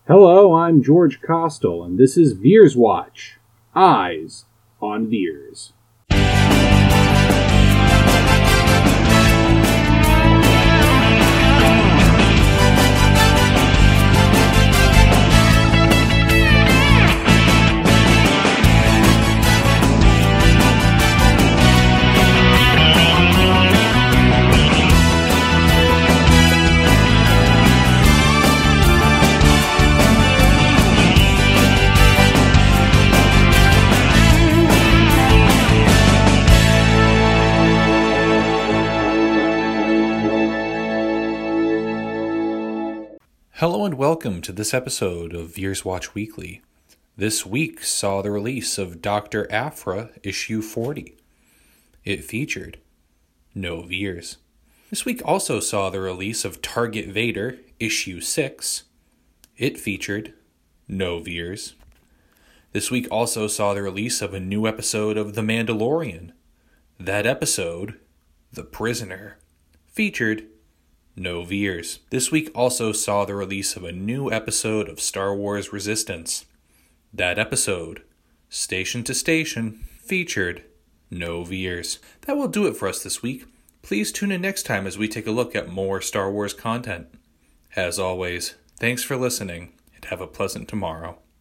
Hello, I'm George Costel, and this is Veers Watch. Eyes on Veers. Hello and welcome to this episode of Veers Watch Weekly. This week saw the release of Dr. Aphra issue 40. It featured no Veers. This week also saw the release of Target Vader issue 6. It featured no Veers. This week also saw the release of a new episode of The Mandalorian. That episode, The Prisoner, featured no Veers. This week also saw the release of a new episode of Star Wars Resistance. That episode, Station to Station, featured no Veers. That will do it for us this week. Please tune in next time as we take a look at more Star Wars content. As always, thanks for listening and have a pleasant tomorrow.